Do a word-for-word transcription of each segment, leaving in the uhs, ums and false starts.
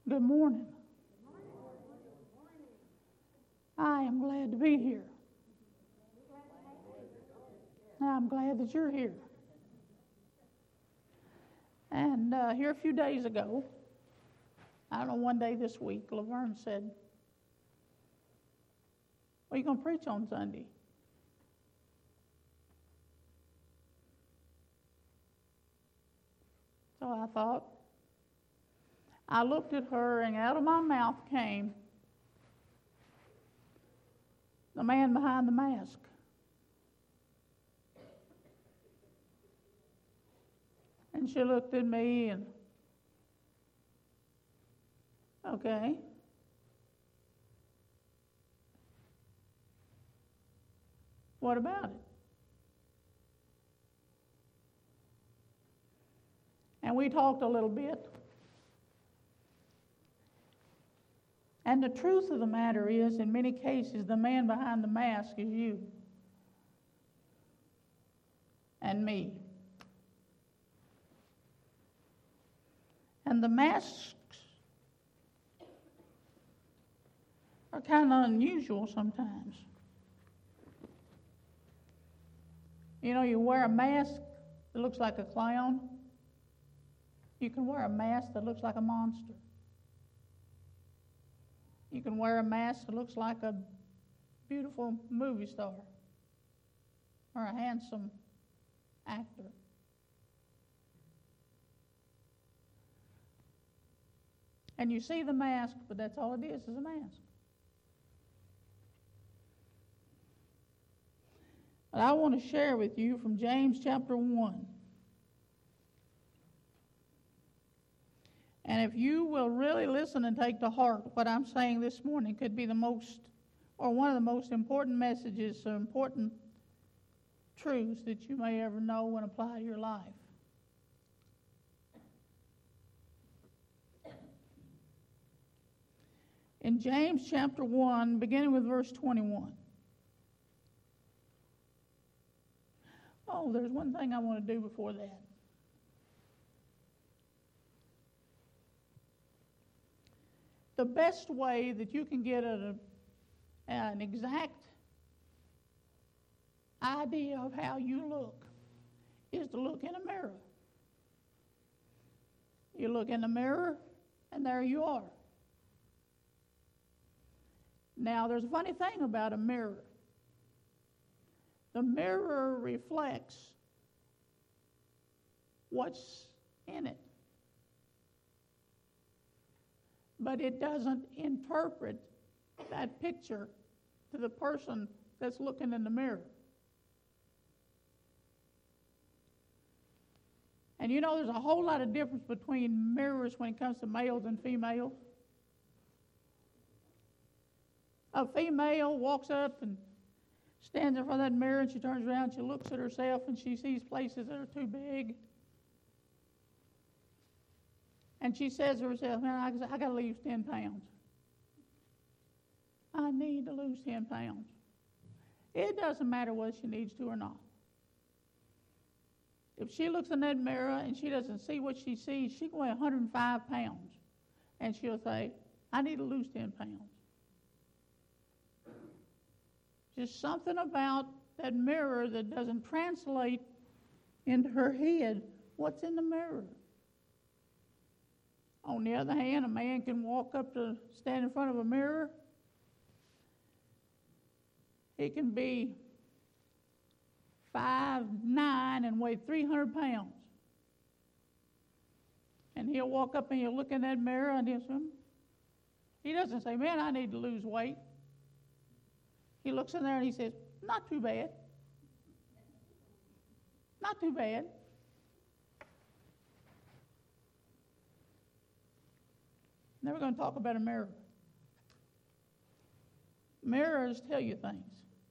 Good morning. I am glad to be here. I'm glad that you're here. And uh, here a few days ago, I don't know, one day this week, Laverne said, "What are you going to preach on Sunday?" So I thought, I looked at her, and out of my mouth came the man behind the mask. And she looked at me and, okay. What about it? And we talked a little bit. And the truth of the matter is, in many cases, the man behind the mask is you and me. And the masks are kind of unusual sometimes. You know, you wear a mask that looks like a clown. You can wear a mask that looks like a monster. You can wear a mask that looks like a beautiful movie star or a handsome actor. And you see the mask, but that's all it is, is a mask. But I want to share with you from James chapter one. And if you will really listen and take to heart what I'm saying this morning, could be the most, or one of the most important messages, or important truths that you may ever know and apply to your life. In James chapter one, beginning with verse twenty-one. Oh, there's one thing I want to do before that. The best way that you can get a, an exact idea of how you look is to look in a mirror. You look in the mirror, and there you are. Now, there's a funny thing about a mirror. The mirror reflects what's in it, but it doesn't interpret that picture to the person that's looking in the mirror. And you know, there's a whole lot of difference between mirrors when it comes to males and females. A female walks up and stands in front of that mirror, and she turns around, she looks at herself, and she sees places that are too big. And she says to herself, "Man, I, I got to lose ten pounds. I need to lose ten pounds. It doesn't matter whether she needs to or not. If she looks in that mirror and she doesn't see what she sees, she can weigh one hundred five pounds. And she'll say, I need to lose ten pounds. Just something about that mirror that doesn't translate into her head what's in the mirror. On the other hand, a man can walk up to stand in front of a mirror. He can be five nine and weigh three hundred pounds. And he'll walk up and he'll look in that mirror and he'll say, he doesn't say, man, I need to lose weight. He looks in there and he says, not too bad. Not too bad. Now we're going to talk about a mirror. Mirrors tell you things.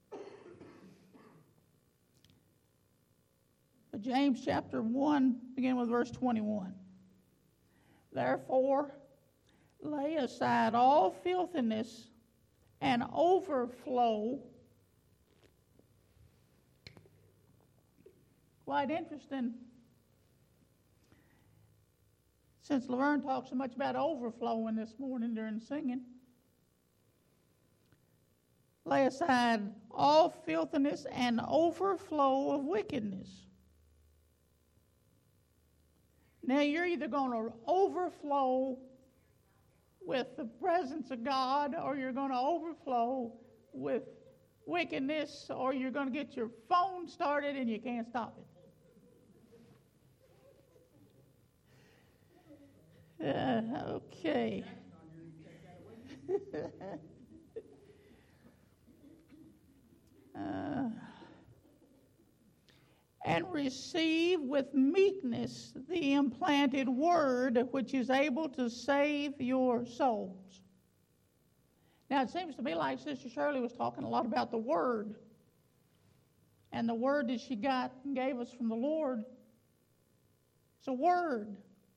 But James chapter one, beginning with verse twenty-one. Therefore, lay aside all filthiness and overflow. Quite interesting. Since Laverne talked so much about overflowing this morning during singing, lay aside all filthiness and overflow of wickedness. Now you're either going to overflow with the presence of God, or you're going to overflow with wickedness, or you're going to get your phone started and you can't stop it. Uh, okay. uh, and receive with meekness the implanted word, which is able to save your souls. Now, it seems to me like Sister Shirley was talking a lot about the word, and the word that she got and gave us from the Lord. It's a word.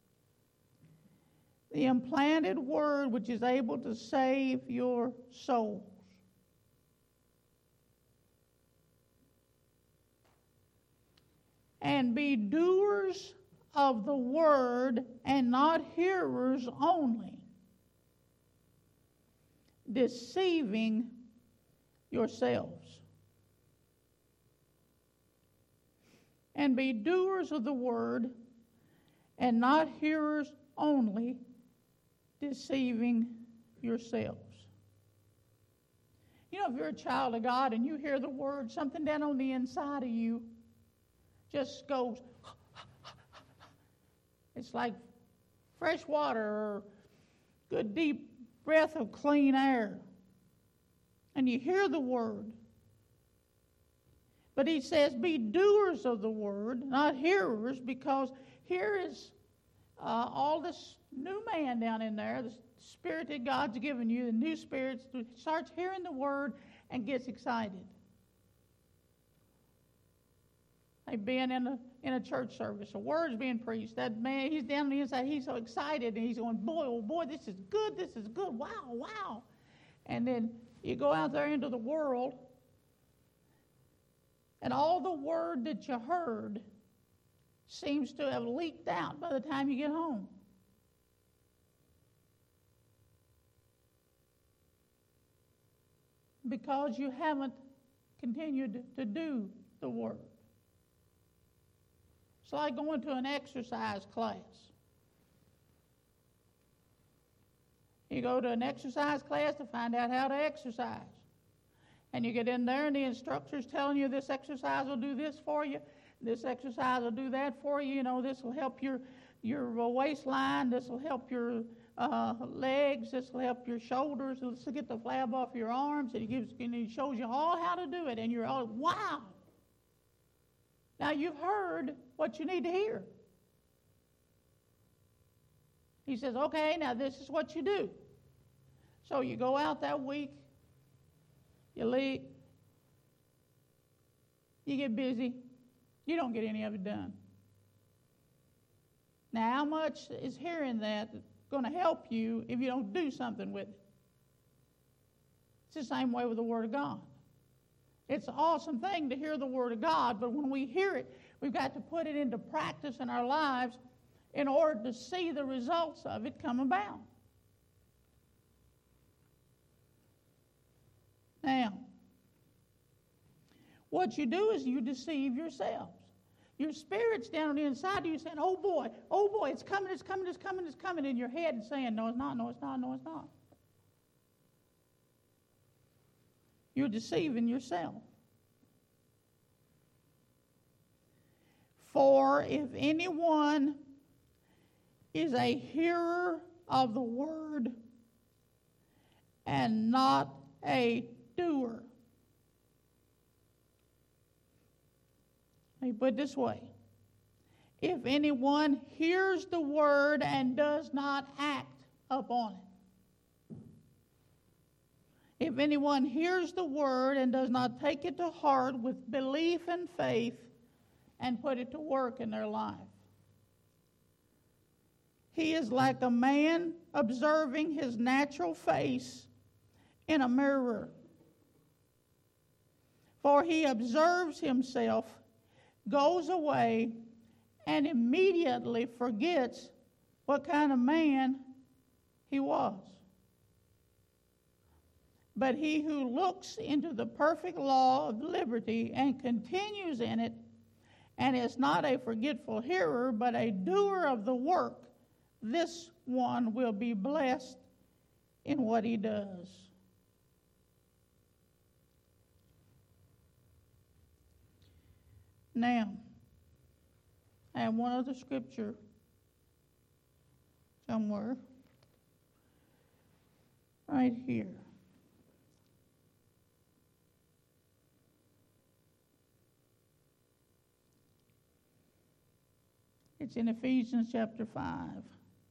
The implanted word, which is able to save your souls. And be doers of the word and not hearers only, deceiving yourselves. And be doers of the word and not hearers only, deceiving yourselves. You know, if you're a child of God and you hear the word, something down on the inside of you just goes, it's like fresh water or good deep breath of clean air. And you hear the word. But he says, be doers of the word, not hearers, because here is uh, all this new man down in there, the spirit that God's given you, the new spirit starts hearing the word and gets excited. Like being in a in a church service, a word's being preached. That man, he's down on the inside, he's so excited, and he's going, boy, oh boy, this is good, this is good, wow, wow. And then you go out there into the world, and all the word that you heard seems to have leaked out by the time you get home. Because you haven't continued to do the word. It's like going to an exercise class. You go to an exercise class to find out how to exercise. And you get in there and the instructor's telling you this exercise will do this for you, this exercise will do that for you, you know, this will help your, your waistline, this will help your uh, legs, this will help your shoulders, this will get the flab off your arms, and he, gives, and he shows you all how to do it, and you're all, wow. Now, you've heard what you need to hear. He says, okay, now this is what you do. So you go out that week, you leave, you get busy, you don't get any of it done. Now, how much is hearing that going to help you if you don't do something with it? It's the same way with the Word of God. It's an awesome thing to hear the Word of God, but when we hear it, we've got to put it into practice in our lives in order to see the results of it come about. Now, what you do is you deceive yourselves. Your spirit's down on the inside of you saying, oh boy, oh boy, it's coming, it's coming, it's coming, it's coming, in your head and saying, no, it's not, no, it's not, no, it's not. You're deceiving yourself. For if anyone is a hearer of the word and not a doer. Let me put it this way. If anyone hears the word and does not act upon it. If anyone hears the word and does not take it to heart with belief and faith and put it to work in their life, he is like a man observing his natural face in a mirror. For he observes himself, goes away, and immediately forgets what kind of man he was. But he who looks into the perfect law of liberty and continues in it, and is not a forgetful hearer, but a doer of the work, this one will be blessed in what he does. Now, I have one other scripture somewhere. Right here. It's in Ephesians chapter five.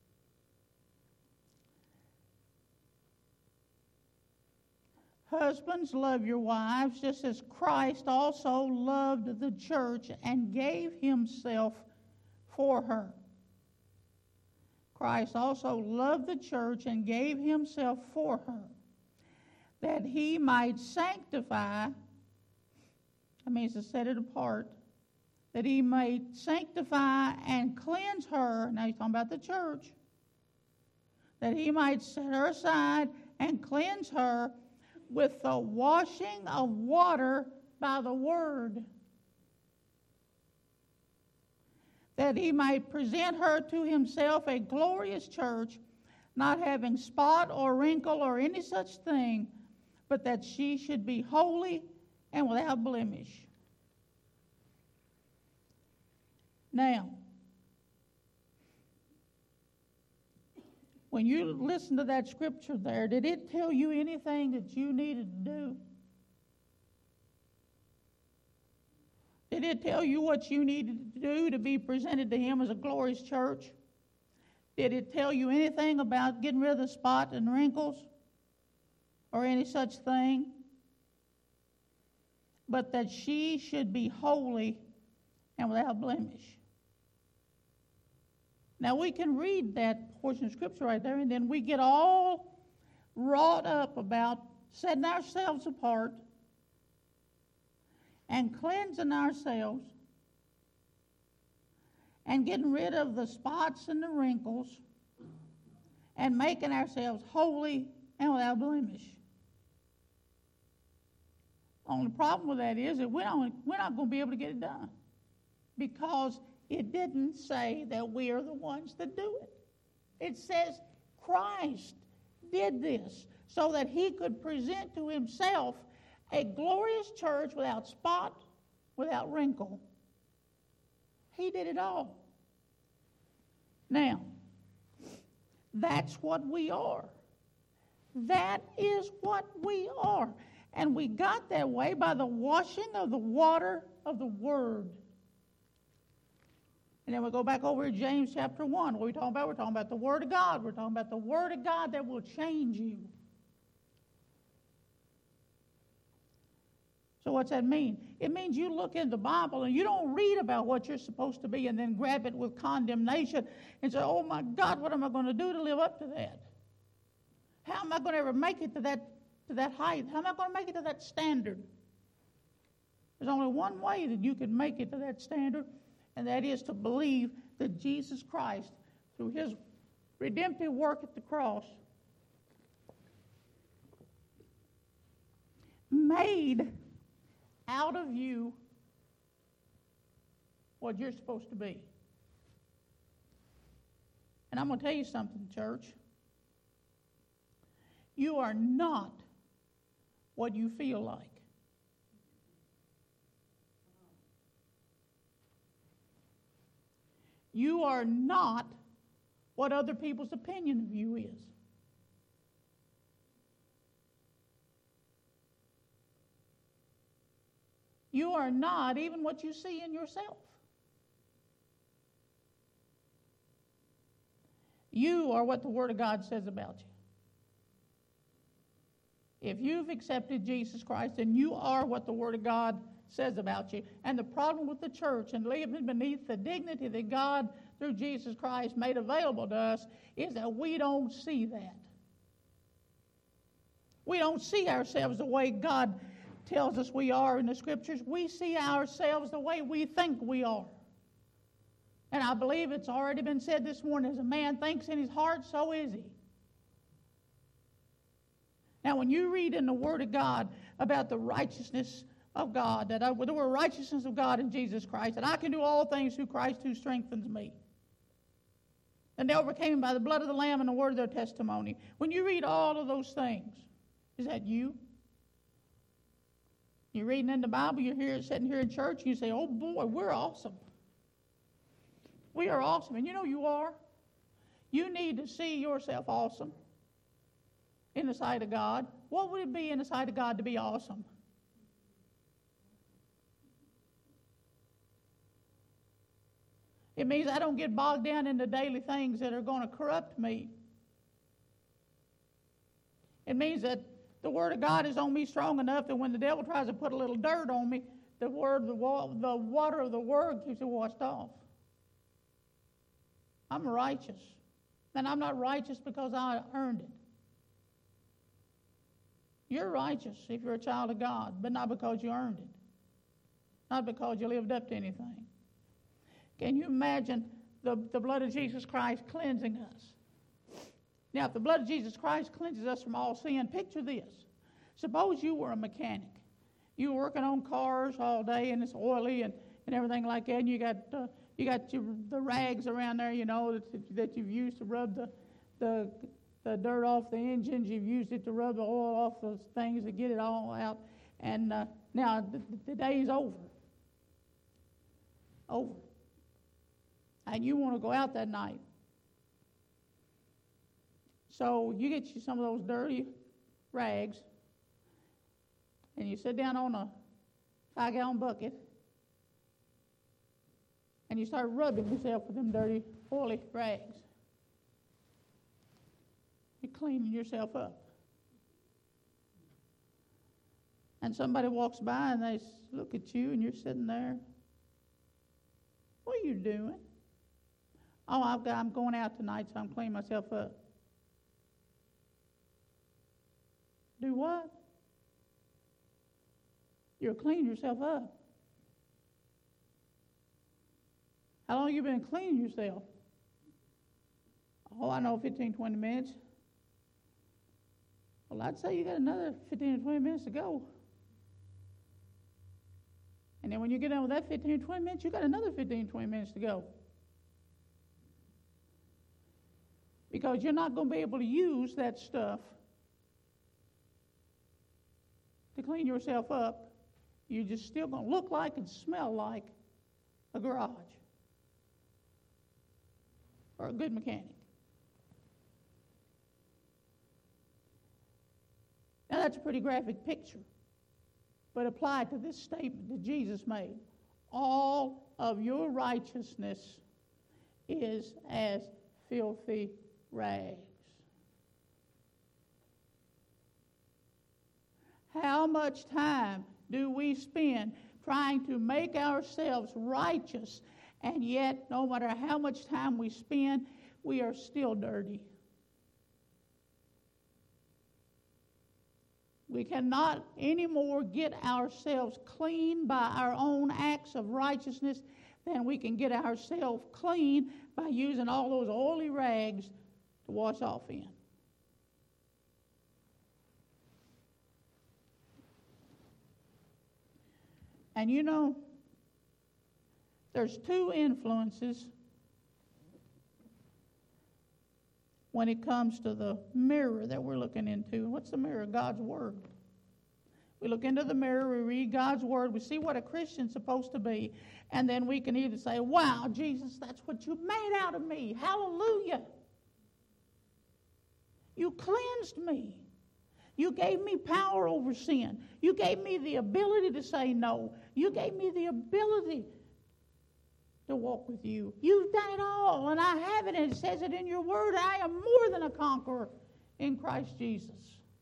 Husbands, love your wives, just as Christ also loved the church and gave himself for her. Christ also loved the church and gave himself for her, that he might sanctify, that means to set it apart, that he might sanctify and cleanse her. Now he's talking about the church. That he might set her aside and cleanse her with the washing of water by the word, that he might present her to himself a glorious church, not having spot or wrinkle or any such thing, but that she should be holy and without blemish. Now, when you listen to that scripture there, did it tell you anything that you needed to do? Did it tell you what you needed to do to be presented to him as a glorious church? Did it tell you anything about getting rid of the spot and wrinkles or any such thing? But that she should be holy and without blemish. Now we can read that portion of scripture right there, and then we get all wrought up about setting ourselves apart and cleansing ourselves and getting rid of the spots and the wrinkles and making ourselves holy and without blemish. Only problem with that is that we're not, we're not going to be able to get it done, because it didn't say that we are the ones that do it. It says Christ did this so that he could present to himself a glorious church without spot, without wrinkle. He did it all. Now, that's what we are. That is what we are. And we got that way by the washing of the water of the Word. And then we go back over to James chapter one. What are we talking about? We're talking about the Word of God. We're talking about the Word of God that will change you. So what's that mean? It means you look in the Bible and you don't read about what you're supposed to be and then grab it with condemnation and say, oh my God, what am I going to do to live up to that? How am I going to ever make it to that, to that height? How am I going to make it to that standard? There's only one way that you can make it to that standard, and that is to believe that Jesus Christ, through his redemptive work at the cross, made out of you what you're supposed to be. And I'm going to tell you something, church. You are not what you feel like. You are not what other people's opinion of you is. You are not even what you see in yourself. You are what the Word of God says about you. If you've accepted Jesus Christ, then you are what the Word of God says about you. And the problem with the church and living beneath the dignity that God, through Jesus Christ, made available to us is that we don't see that. We don't see ourselves the way God tells us we are in the Scriptures. We see ourselves the way we think we are. And I believe it's already been said this morning, as a man thinks in his heart, so is he. Now, when you read in the Word of God about the righteousness of God, that I, the word righteousness of God in Jesus Christ, that I can do all things through Christ who strengthens me. And they overcame him by the blood of the Lamb and the word of their testimony. When you read all of those things, is that you? You're reading in the Bible, you're here sitting here in church, and you say, oh boy, we're awesome. We are awesome. And you know you are. You need to see yourself awesome in the sight of God. What would it be in the sight of God to be awesome? It means I don't get bogged down in the daily things that are going to corrupt me. It means that the Word of God is on me strong enough that when the devil tries to put a little dirt on me, the word, the, the water of the Word keeps it washed off. I'm righteous. And I'm not righteous because I earned it. You're righteous if you're a child of God, but not because you earned it. Not because you lived up to anything. Can you imagine the, the blood of Jesus Christ cleansing us? Now, if the blood of Jesus Christ cleanses us from all sin, picture this. Suppose you were a mechanic. You were working on cars all day, and it's oily and, and everything like that, and you got uh, you got your, the rags around there, you know, that, that you've used to rub the, the, the dirt off the engines. You've used it to rub the oil off those things to get it all out. And uh, now the, the day is over. Over. And you want to go out that night. So you get you some of those dirty rags, and you sit down on a five-gallon bucket, and you start rubbing yourself with them dirty, oily rags. You're cleaning yourself up. And somebody walks by, and they look at you, and you're sitting there. What are you doing? Oh, I've got, I'm going out tonight, so I'm cleaning myself up. Do what? You're cleaning yourself up. How long have you been cleaning yourself? Oh, I know, fifteen, twenty minutes. Well, I'd say you got another fifteen or twenty minutes to go. And then when you get done with that fifteen or twenty minutes, you got another fifteen, twenty minutes to go. Because you're not going to be able to use that stuff to clean yourself up. You're just still going to look like and smell like a garage or a good mechanic. Now that's a pretty graphic picture, but applied to this statement that Jesus made. All of your righteousness is as filthy rags. How much time do we spend trying to make ourselves righteous, and yet no matter how much time we spend, we are still dirty? We cannot anymore get ourselves clean by our own acts of righteousness than we can get ourselves clean by using all those oily rags to wash off in. And you know, there's two influences when it comes to the mirror that we're looking into. What's the mirror? God's Word. We look into the mirror, we read God's Word, we see what a Christian's supposed to be, and then we can either say, wow, Jesus, that's what you made out of me. Hallelujah. You cleansed me. You gave me power over sin. You gave me the ability to say no. You gave me the ability to walk with you. You've done it all, and I have it, and it says it in your word. I am more than a conqueror in Christ Jesus.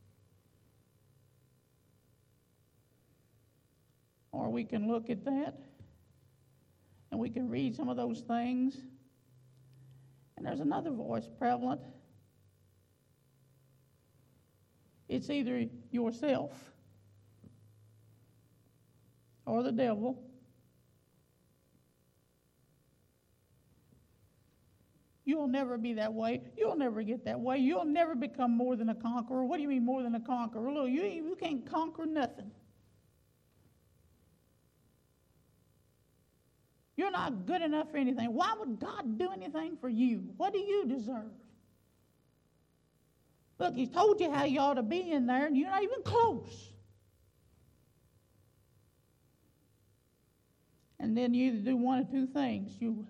Or we can look at that, and we can read some of those things, and there's another voice prevalent. It's either yourself or the devil You'll never be that way. You'll never get that way. You'll never become more than a conqueror. What do you mean more than a conqueror? Look, you, you can't conquer nothing. You're not good enough for anything. Why would God do anything for you? What do you deserve? Look, He's told you how you ought to be in there, and you're not even close. And then you either do one of two things. You,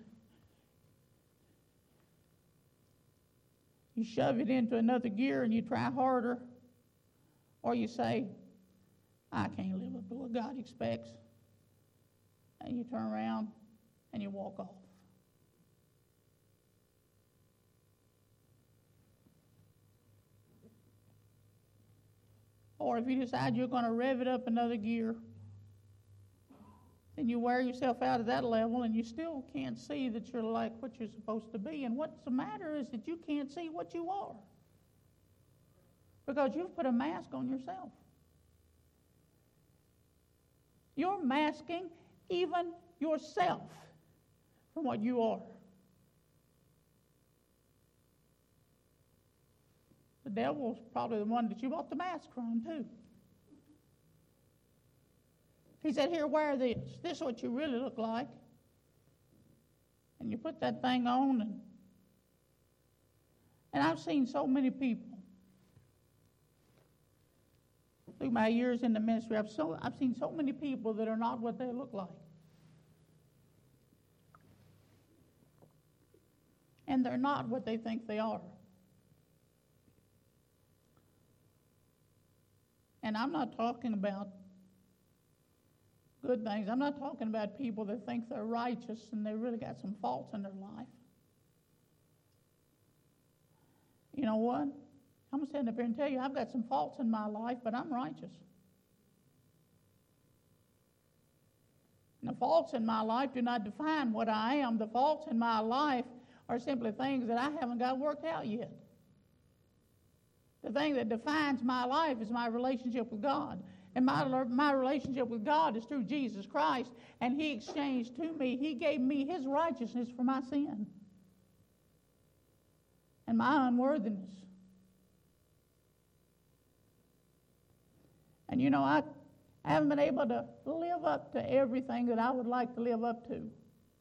you shove it into another gear and you try harder, or you say, I can't live up to what God expects. And you turn around and you walk off. Or if you decide you're going to rev it up another gear, then you wear yourself out at that level and you still can't see that you're like what you're supposed to be. And what's the matter is that you can't see what you are, because you've put a mask on yourself. You're masking even yourself from what you are. The devil's probably the one that you bought the mask from, too. He said, here, wear this. This is what you really look like. And you put that thing on. And, and I've seen so many people. Through my years in the ministry, I've, so, I've seen so many people that are not what they look like. And they're not what they think they are. And I'm not talking about good things. I'm not talking about people that think they're righteous and they really got some faults in their life. You know what? I'm going to stand up here and tell you I've got some faults in my life, but I'm righteous. And the faults in my life do not define what I am. The faults in my life are simply things that I haven't got worked out yet. The thing that defines my life is my relationship with God. And my, my relationship with God is through Jesus Christ. And He exchanged to me, He gave me His righteousness for my sin and my unworthiness. And you know, I, I haven't been able to live up to everything that I would like to live up to.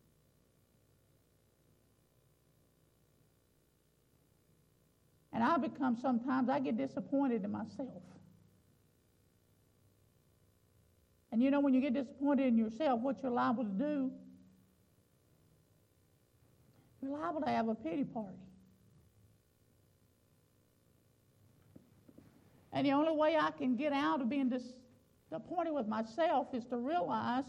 And I become, sometimes I get disappointed in myself. And you know, when you get disappointed in yourself, what you're liable to do, you're liable to have a pity party. And the only way I can get out of being disappointed with myself is to realize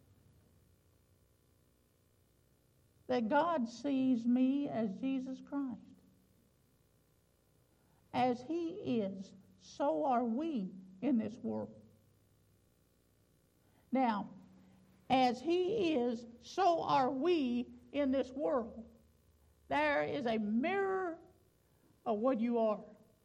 that God sees me as Jesus Christ. As He is, so are we in this world. Now, as He is, so are we in this world. There is a mirror of what you are.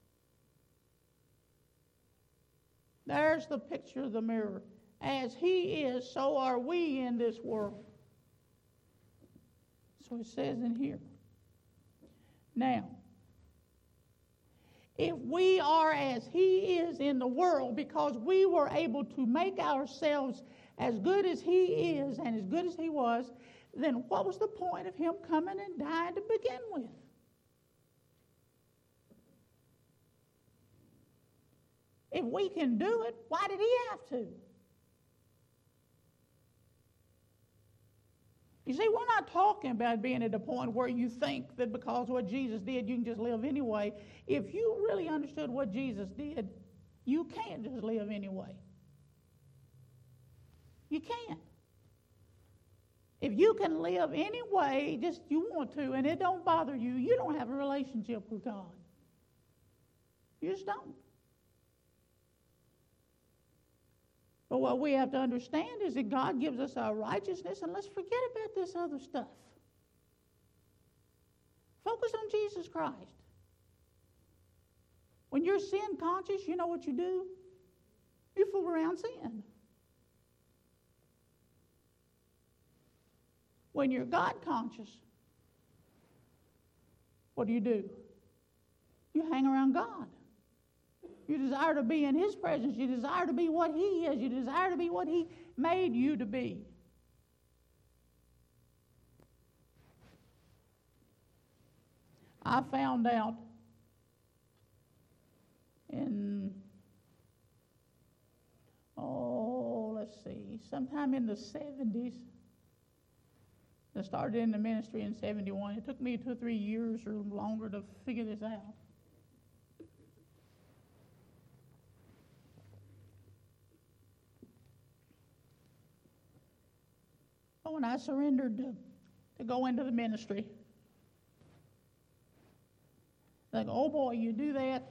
There's the picture of the mirror. As He is, so are we in this world. That's what it says in here. Now, if we are as He is in the world because we were able to make ourselves as good as He is and as good as He was, then what was the point of Him coming and dying to begin with? If we can do it, why did He have to? You see, we're not talking about being at a point where you think that because what Jesus did, you can just live anyway. If you really understood what Jesus did, you can't just live anyway. You can't. If you can live any way just you want to and it don't bother you, you don't have a relationship with God. You just don't. But what we have to understand is that God gives us our righteousness, and let's forget about this other stuff. Focus on Jesus Christ. When you're sin conscious, you know what you do? You fool around sin. When you're God conscious, what do you do? You hang around God. You desire to be in His presence. You desire to be what He is. You desire to be what He made you to be. I found out in, oh, let's see, sometime in the seventies. I started in the ministry in seventy-one. It took me two or three years or longer to figure this out. But when I surrendered to, to go into the ministry, like, oh boy, you do that,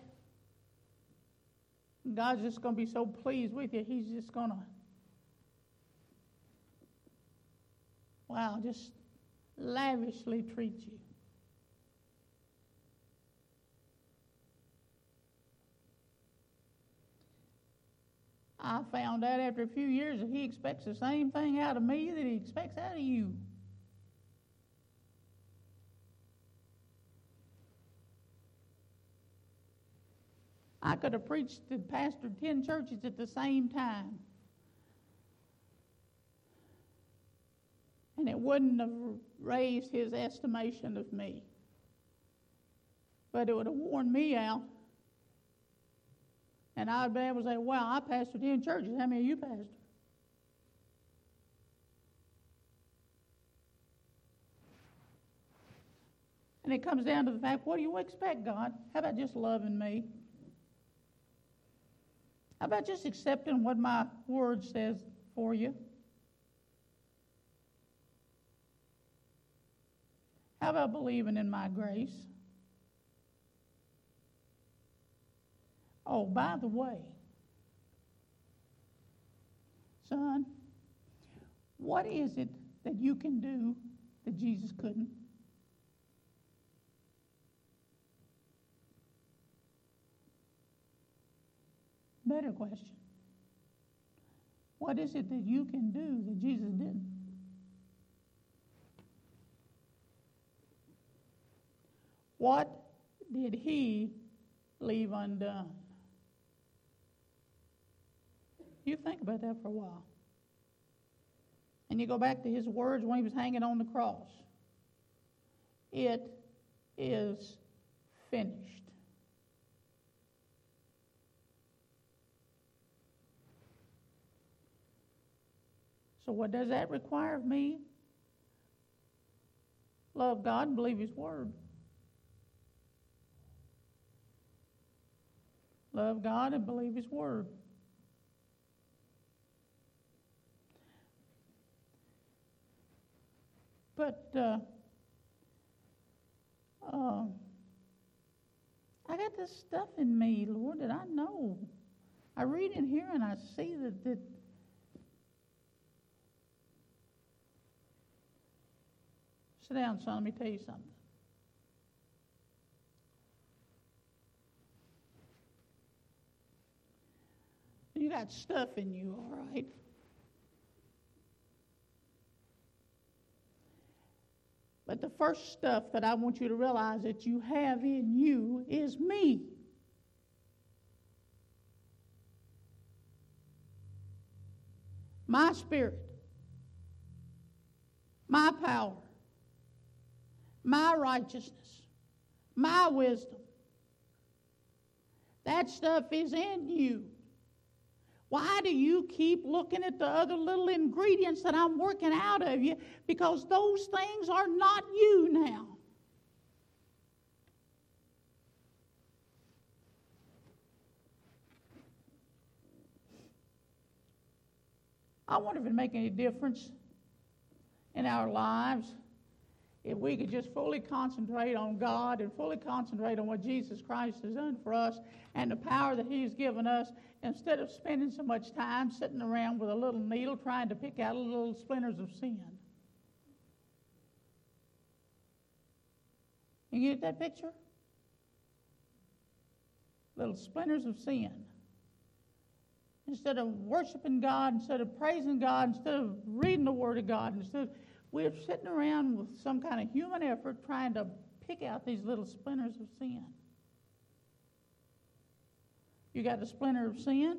God's just going to be so pleased with you. He's just going to, wow, just lavishly treat you. I found out after a few years that He expects the same thing out of me that He expects out of you. I could have preached and pastored ten churches at the same time, and it wouldn't have raised His estimation of me. But it would have worn me out, and I'd be able to say, wow, I pastored ten churches. How many of you pastored? And it comes down to the fact, what do you expect, God? How about just loving me? How about just accepting what my word says for you? How about believing in my grace? Oh, by the way, son, what is it that you can do that Jesus couldn't? Better question. What is it that you can do that Jesus didn't? What did He leave undone? You think about that for a while. And you go back to His words when He was hanging on the cross. It is finished. So what does that require of me? Love God and believe His word. Love God and believe His word. But uh, uh, I got this stuff in me, Lord, that I know. I read in here and I see that, that sit down, son, let me tell you something. You got stuff in you, all right? But the first stuff that I want you to realize that you have in you is me. My spirit, my power, my righteousness, my wisdom. That stuff is in you. Why do you keep looking at the other little ingredients that I'm working out of you? Because those things are not you now. I wonder if it'd make any difference in our lives if we could just fully concentrate on God and fully concentrate on what Jesus Christ has done for us and the power that He's given us, instead of spending so much time sitting around with a little needle trying to pick out little splinters of sin. You get that picture? Little splinters of sin. Instead of worshiping God, instead of praising God, instead of reading the Word of God, instead of, we're sitting around with some kind of human effort trying to pick out these little splinters of sin. You got a splinter of sin?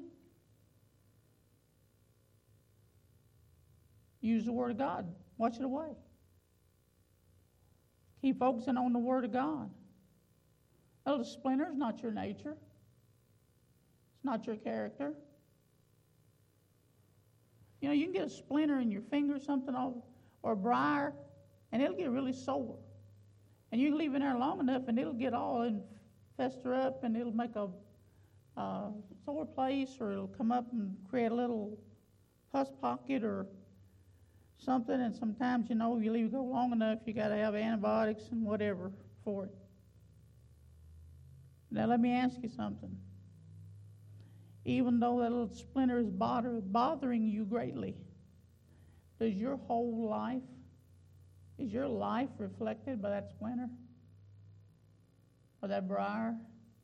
Use the Word of God. Watch it away. Keep focusing on the Word of God. A little splinter is not your nature. It's not your character. You know, you can get a splinter in your finger or something, or a briar, and it'll get really sore. And you can leave it there long enough, and it'll get all and fester up, and it'll make a uh, sore place, or it'll come up and create a little pus pocket or something. And sometimes, you know, if you leave it go long enough, you got to have antibiotics and whatever for it. Now, let me ask you something. Even though that little splinter is bother, bothering you greatly, does your whole life, is your life reflected by that splinter? Or that briar?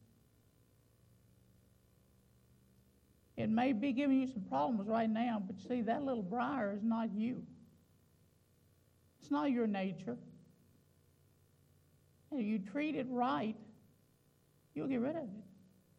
It may be giving you some problems right now, but see, that little briar is not you. It's not your nature. And if you treat it right, you'll get rid of it.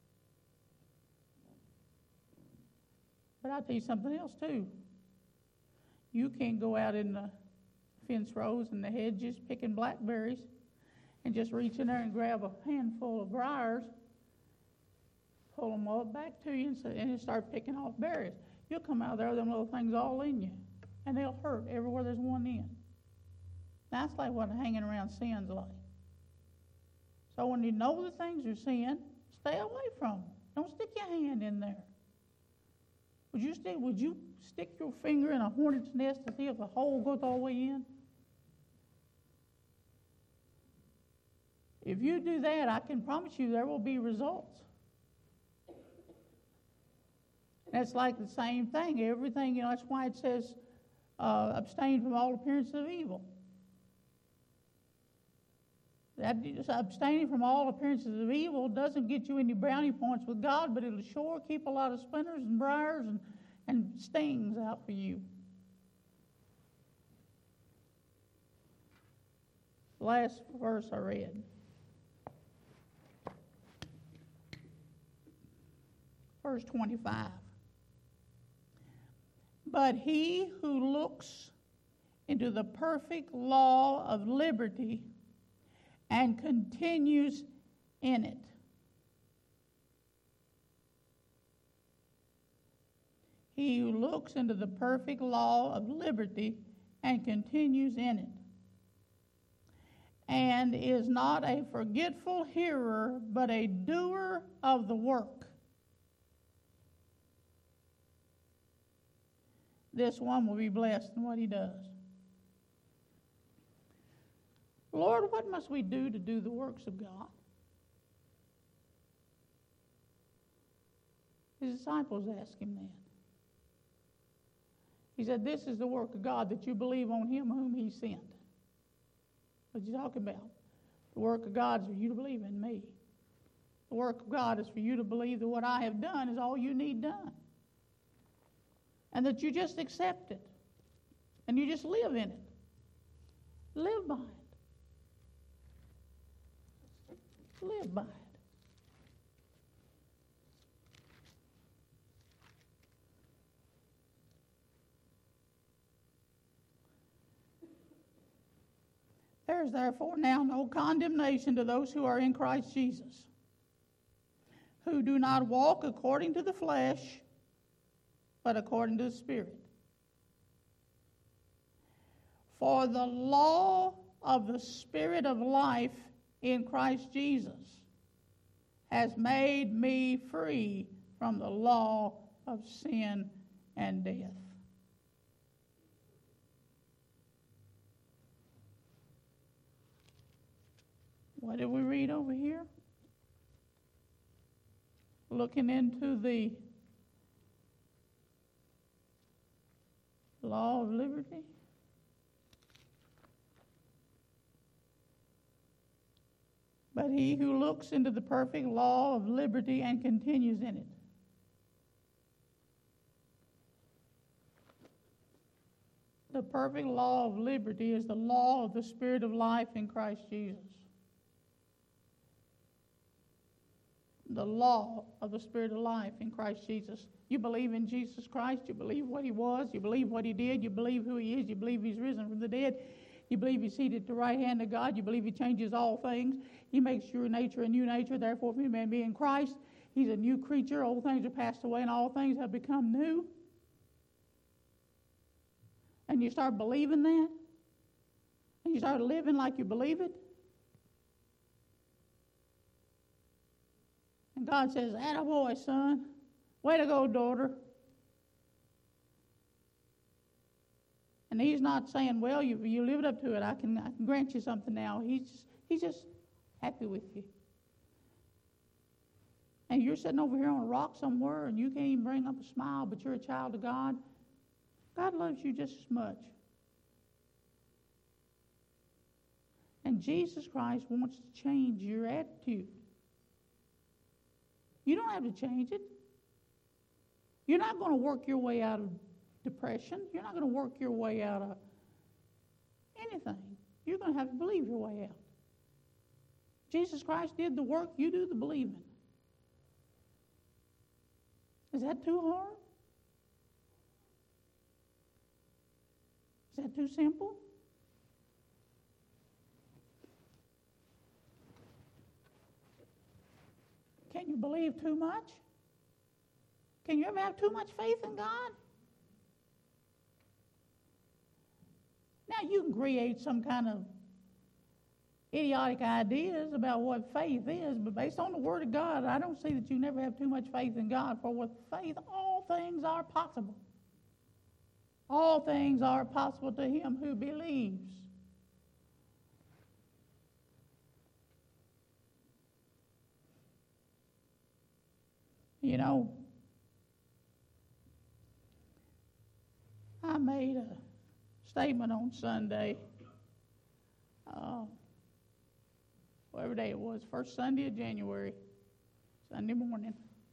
But I'll tell you something else too. You can't go out in the fence rows and the hedges picking blackberries and just reach in there and grab a handful of briars, pull them all back to you, and, so, and start picking off berries. You'll come out there with them little things all in you, and they'll hurt everywhere there's one in. That's like what hanging around sin's like. So when you know the things are sin, stay away from them. Don't stick your hand in there. Would you stick, would you stick your finger in a hornet's nest to see if the hole goes all the way in? If you do that, I can promise you there will be results. That's like the same thing. Everything, you know, that's why it says uh, abstain from all appearances of evil. That just abstaining from all appearances of evil doesn't get you any brownie points with God, but it'll sure keep a lot of splinters and briars and, and stings out for you. Last verse I read. Verse twenty-five. But he who looks into the perfect law of liberty and continues in it. He who looks into the perfect law of liberty and continues in it, and is not a forgetful hearer, but a doer of the work. This one will be blessed in what he does. Lord, what must we do to do the works of God? His disciples asked him that. He said, this is the work of God, that you believe on him whom he sent. What are you talking about? The work of God is for you to believe in me. The work of God is for you to believe that what I have done is all you need done. And that you just accept it. And you just live in it. Live by it. Live by it. There is therefore now no condemnation to those who are in Christ Jesus, who do not walk according to the flesh, but according to the Spirit. For the law of the Spirit of life in Christ Jesus has made me free from the law of sin and death. What did we read over here? Looking into the law of liberty. But he who looks into the perfect law of liberty and continues in it. The perfect law of liberty is the law of the Spirit of life in Christ Jesus. the law of the Spirit of life in Christ Jesus. You believe in Jesus Christ. You believe what he was. You believe what he did. You believe who he is. You believe he's risen from the dead. You believe he's seated at the right hand of God. You believe he changes all things. He makes your nature a new nature. Therefore, if any man be in Christ, he's a new creature. Old things are passed away and all things have become new. And you start believing that. And you start living like you believe it. And God says, attaboy, son. Way to go, daughter. And he's not saying, well, you you lived up to it. I can I can grant you something now. He's just, he's just happy with you. And you're sitting over here on a rock somewhere and you can't even bring up a smile, but you're a child of God. God loves you just as much. And Jesus Christ wants to change your attitude. You don't have to change it. You're not going to work your way out of depression. You're not going to work your way out of anything. You're going to have to believe your way out. Jesus Christ did the work, you do the believing. Is that too hard? Is that too simple? Can you believe too much? Can you ever have too much faith in God? Now, you can create some kind of idiotic ideas about what faith is, but based on the Word of God, I don't see that you never have too much faith in God. For with faith, all things are possible. All things are possible to him who believes. You know, I made a statement on Sunday, uh, whatever day it was, first Sunday of January, Sunday morning.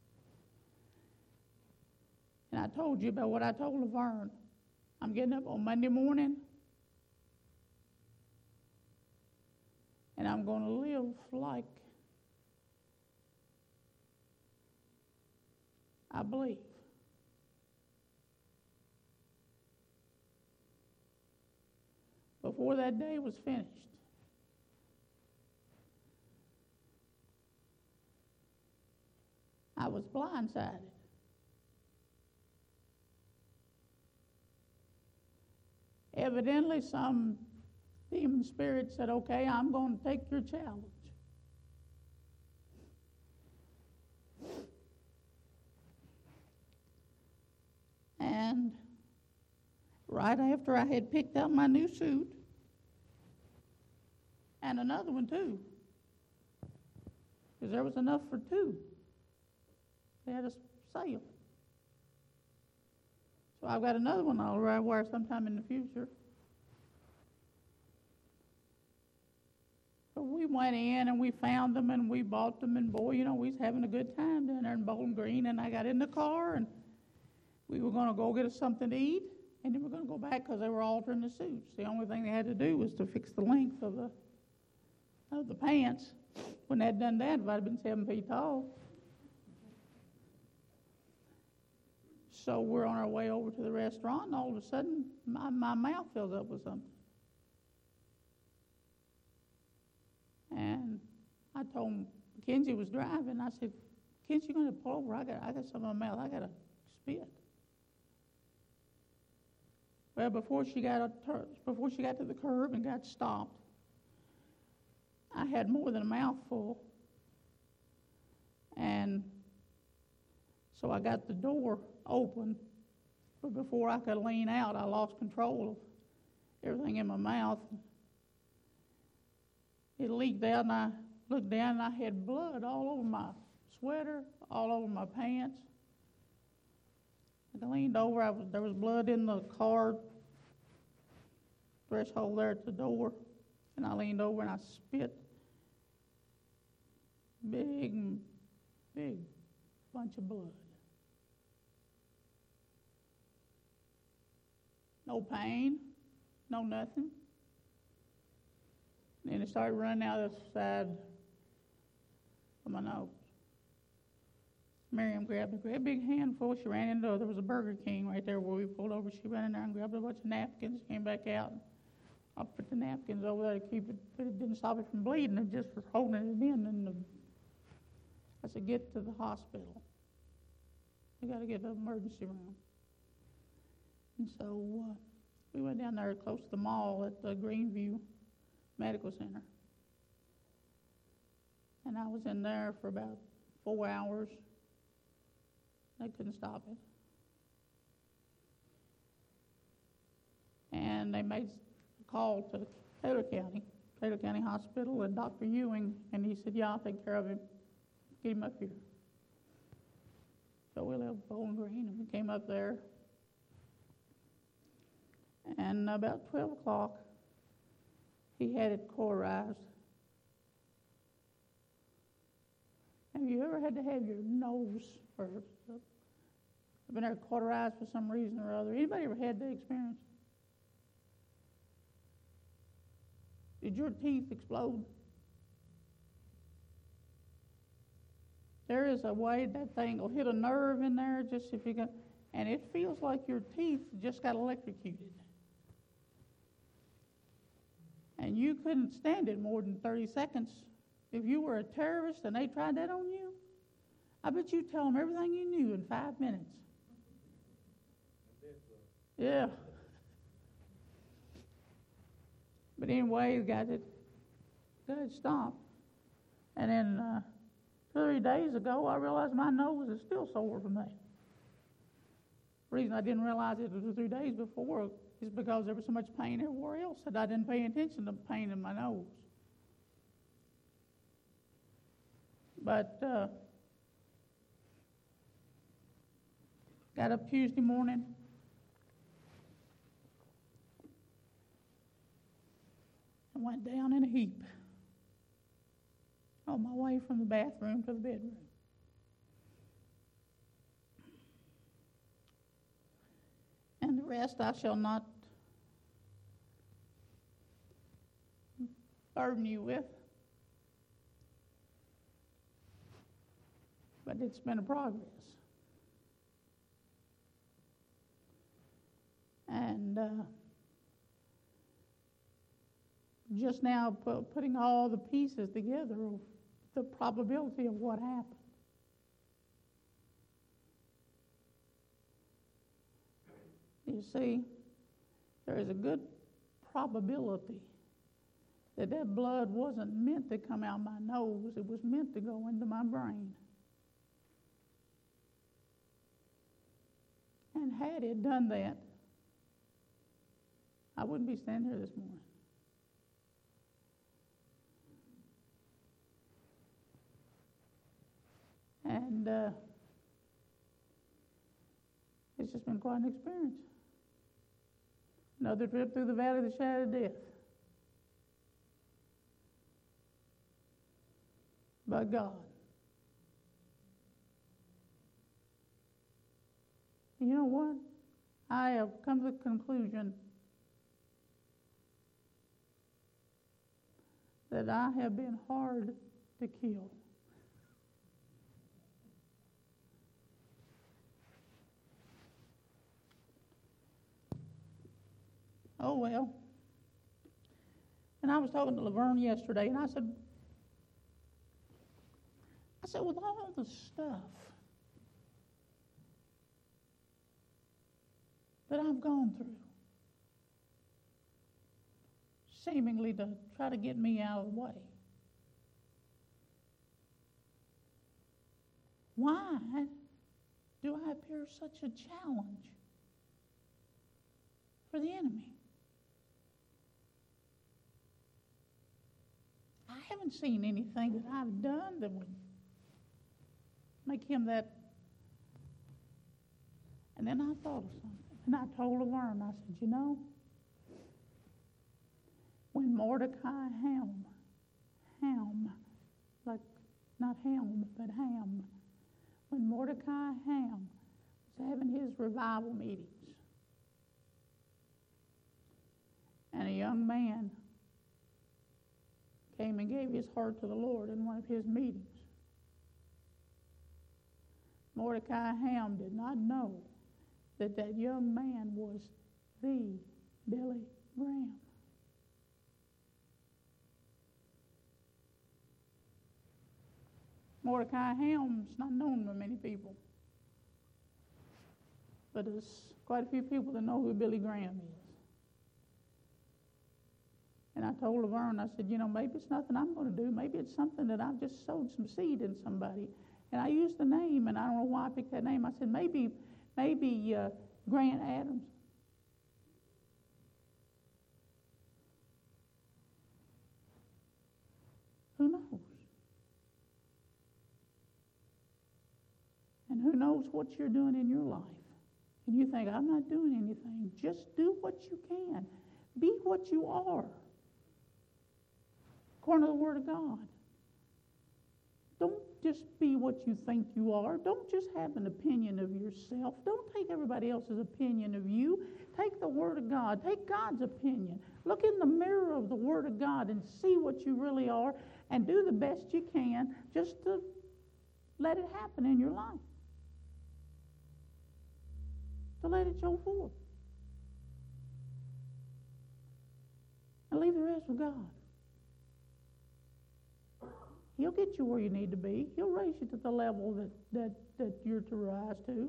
And I told you about what I told Laverne. I'm getting up on Monday morning, and I'm going to live like I believe. Before that day was finished, I was blindsided. Evidently, some demon spirit said, okay, I'm going to take your challenge. And right after I had picked out my new suit, and another one too, because there was enough for two. They had a sale. So I've got another one I'll wear sometime in the future. So we went in and we found them and we bought them, and boy, you know, we was having a good time down there in Bowling Green. And I got in the car and we were going to go get us something to eat, and then we we're going to go back because they were altering the suits. The only thing they had to do was to fix the length of the of the pants. When they'd done that, if I'd been seven feet tall. So we're on our way over to the restaurant, and all of a sudden, my, my mouth fills up with something. And I told Mackenzie was driving. I said, Mackenzie, you're going to pull over. I got, I got something in my mouth. I got to spit. Well, before she got a tur- before she got to the curb and got stopped, I had more than a mouthful. And so I got the door open, but before I could lean out, I lost control of everything in my mouth. It leaked out, and I looked down, and I had blood all over my sweater, all over my pants. I leaned over, I was, there was blood in the car threshold there at the door, and I leaned over and I spit. Big, big bunch of blood. No pain, no nothing. And then it started running out the side of my nose. Miriam grabbed a great big handful. She ran into, there was a Burger King right there where we pulled over. She ran in there and grabbed a bunch of napkins, came back out. I put the napkins over there to keep it, but it didn't stop it from bleeding. It just was holding it in. And the, I said, get to the hospital. We got to get to the emergency room. And so uh, we went down there close to the mall at the Greenview Medical Center. And I was in there for about four hours. They couldn't stop it. And they made a call to Taylor County, Taylor County Hospital, and Doctor Ewing, and he said, yeah, I'll take care of him. Get him up here. So we left Bowling Green, and we came up there. And about twelve o'clock, he had it cauterized. Have you ever had to have your nose or been there cauterized for some reason or other? Anybody ever had that experience? Did your teeth explode? There is a way that thing will hit a nerve in there, just if you can, and it feels like your teeth just got electrocuted. And you couldn't stand it more than thirty seconds. If you were a terrorist and they tried that on you, I bet you'd tell them everything you knew in five minutes. Yeah. But anyway, got it, got it stopped. And then uh, two or three days ago, I realized my nose is still sore from that. The reason I didn't realize it two or three days before is because there was so much pain everywhere else that I didn't pay attention to the pain in my nose. But uh, got up Tuesday morning. I went down in a heap on my way from the bathroom to the bedroom. And the rest I shall not burden you with. But it's been a progress. And uh, just now pu- putting all the pieces together of the probability of what happened. You see, there is a good probability that that blood wasn't meant to come out my nose. It was meant to go into my brain. And had it done that, I wouldn't be standing here this morning. And uh, it's just been quite an experience. Another trip through the valley of the shadow of death. By God. You know what? I have come to the conclusion that I have been hard to kill. Oh, well. And I was talking to Laverne yesterday, and I said, I said, with all the stuff that I've gone through, seemingly to try to get me out of the way, why do I appear such a challenge for the enemy? I haven't seen anything that I've done that would make him that. And then I thought of something. And I told Laverne, I said, you know, when Mordecai Ham, Ham, like not Ham, but Ham, when Mordecai Ham was having his revival meetings, and a young man came and gave his heart to the Lord in one of his meetings, Mordecai Ham did not know that that young man was the Billy Graham. Mordecai Ham's not known by many people, but there's quite a few people that know who Billy Graham is. And I told Laverne, I said, you know, maybe it's nothing I'm going to do. Maybe it's something that I've just sowed some seed in somebody. And I used the name, and I don't know why I picked that name. I said, maybe, maybe uh, Grant Adams. Who knows? And who knows what you're doing in your life? And you think, I'm not doing anything. Just do what you can. Be what you are, according to the Word of God. Don't just be what you think you are. Don't just have an opinion of yourself. Don't take everybody else's opinion of you. Take the Word of God. Take God's opinion. Look in the mirror of the Word of God and see what you really are, and do the best you can just to let it happen in your life. To let it show forth. And leave the rest with God. He'll get you where you need to be. He'll raise you to the level that, that, that you're to rise to.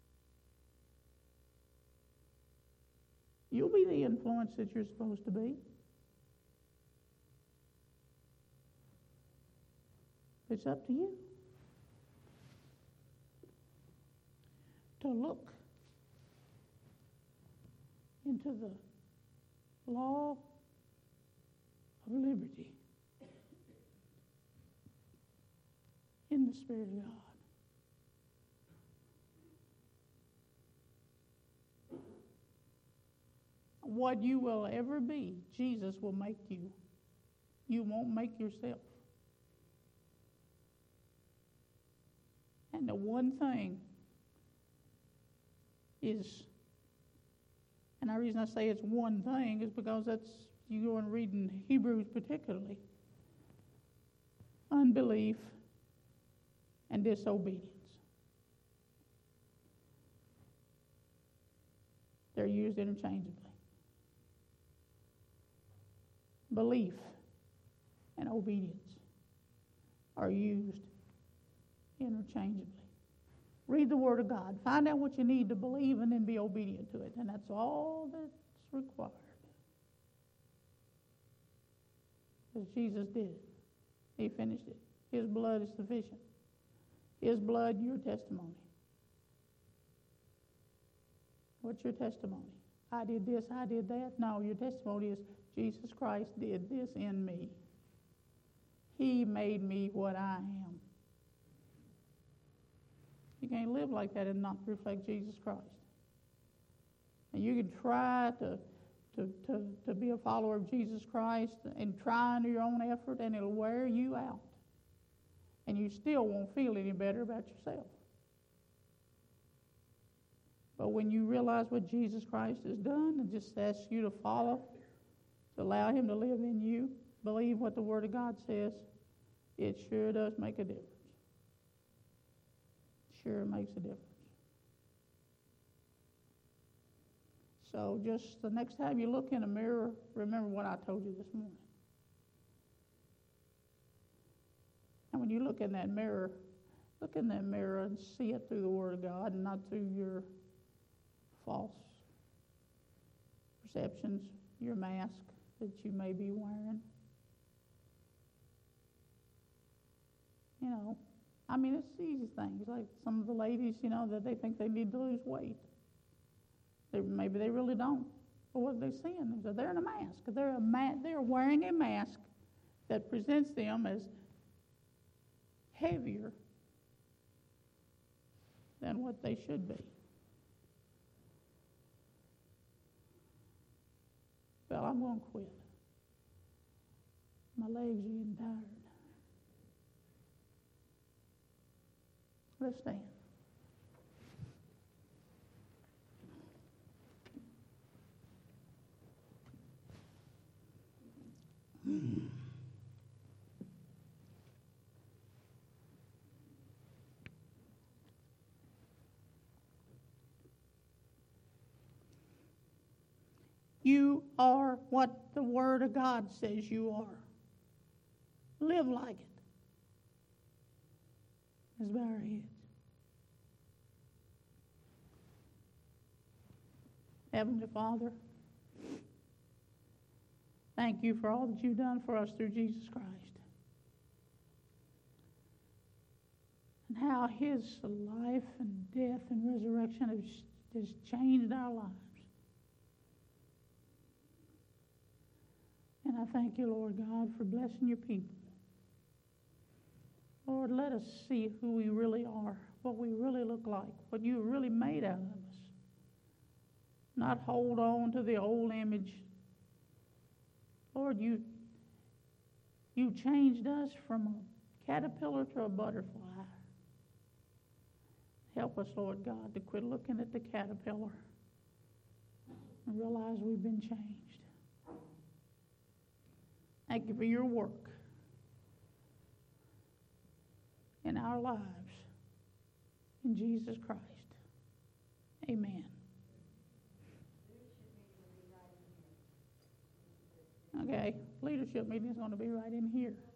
You'll be the influence that you're supposed to be. It's up to you to look into the law of liberty in the Spirit of God. What you will ever be, Jesus will make you. You won't make yourself. And the one thing is, and the reason I say it's one thing is because that's, you go and read in Hebrews particularly, unbelief and disobedience. They're used interchangeably. Belief and obedience are used interchangeably. Read the Word of God. Find out what you need to believe and then be obedient to it. And that's all that's required. Because Jesus did it. He finished it. His blood is sufficient. His blood, your testimony. What's your testimony? I did this, I did that. No, your testimony is Jesus Christ did this in me. He made me what I am. You can't live like that and not reflect Jesus Christ. And you can try to, to, to, to be a follower of Jesus Christ and try under your own effort, and it'll wear you out. And you still won't feel any better about yourself. But when you realize what Jesus Christ has done and just asks you to follow, to allow Him to live in you, believe what the Word of God says, it sure does make a difference. Sure makes a difference. So just the next time you look in a mirror, remember what I told you this morning. And when you look in that mirror, look in that mirror and see it through the Word of God and not through your false perceptions, your mask that you may be wearing. You know, I mean, it's easy things. Like some of the ladies, you know, that they think they need to lose weight. They, maybe they really don't. But what are they seeing? Is that they're in a mask. They're, a ma- they're wearing a mask that presents them as heavier than what they should be. Well, I'm going to quit. My legs are getting tired. Let's stand. You are what the Word of God says you are. Live like it. Let's bow our heads. Heavenly Father, thank you for all that you've done for us through Jesus Christ. And how his life and death and resurrection has, has changed our lives. And I thank you, Lord God, for blessing your people. Lord, let us see who we really are, what we really look like, what you really made out of us. Not hold on to the old image. Lord, you, you changed us from a caterpillar to a butterfly. Help us, Lord God, to quit looking at the caterpillar and realize we've been changed. Thank you for your work in our lives. In Jesus Christ. Amen. Okay, leadership meeting is going to be right in here.